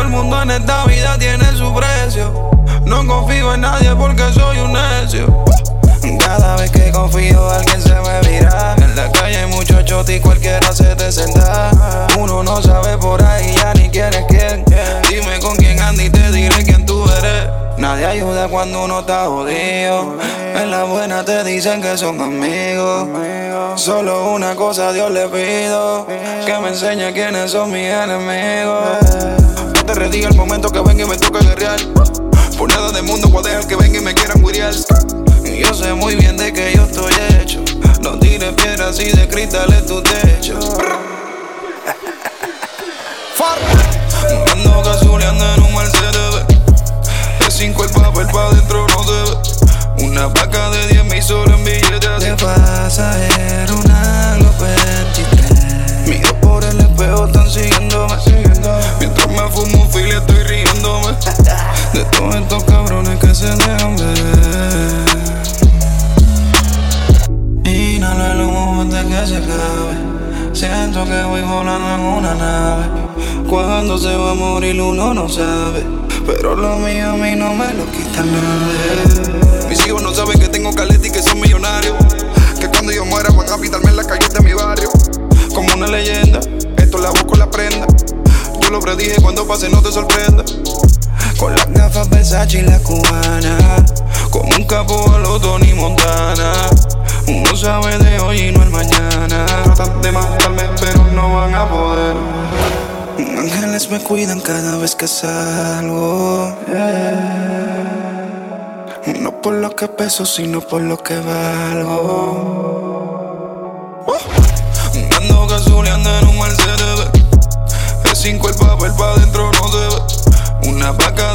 el mundo en esta vida tiene su precio. No confío en nadie porque soy un necio. Cada vez que confío alguien se me vira. En la calle hay muchos chotis y cualquiera se te senta. Uno no sabe por ahí ya ni quién es quién. Dime con quién andas y te diré quién tú eres. Nadie ayuda cuando uno está jodido. En la buena te dicen que son amigos. Solo una cosa a Dios le pido, que me enseñe quiénes son mis enemigos. No te rediga el momento que venga y me toque guerrear. Por nada del mundo voy a dejar que venga y me quieran guiriar. Yo sé muy bien de que yo estoy hecho. No tires piedras y de cristal en tu techo. Ando gasoleando en un Mercedes. De 5 el papel pa' dentro no se ve. Una vaca de 10 mil solo en billetes. De pasajero una Glock 23. Mis dos por el espejo están siguiéndome. Mientras me fumo un fil y estoy riéndome de todos estos cabrones que se dejan ver. Inhalo el humo antes que se acabe. Siento que voy volando en una nave. Cuando se va a morir uno no sabe, pero lo mío a mí no me lo quita nadie. Mis hijos no saben que tengo caleta y que son millonarios. Que cuando yo muera van a pintarme en las calles de mi barrio como una leyenda. Esto la busco la prenda. Yo lo predije, cuando pase no te sorprenda. Con las gafas Versace y la cubana, como un capo a lo Tony Montana. Uno sabe de hoy y no el mañana. Tratan de matarme pero no van a poder. Ángeles me cuidan cada vez que salgo. No por lo que peso, sino por lo que valgo. Ando gasoleando en un Mercedes. De 5 el papel pa' dentro no se ve. Una vaca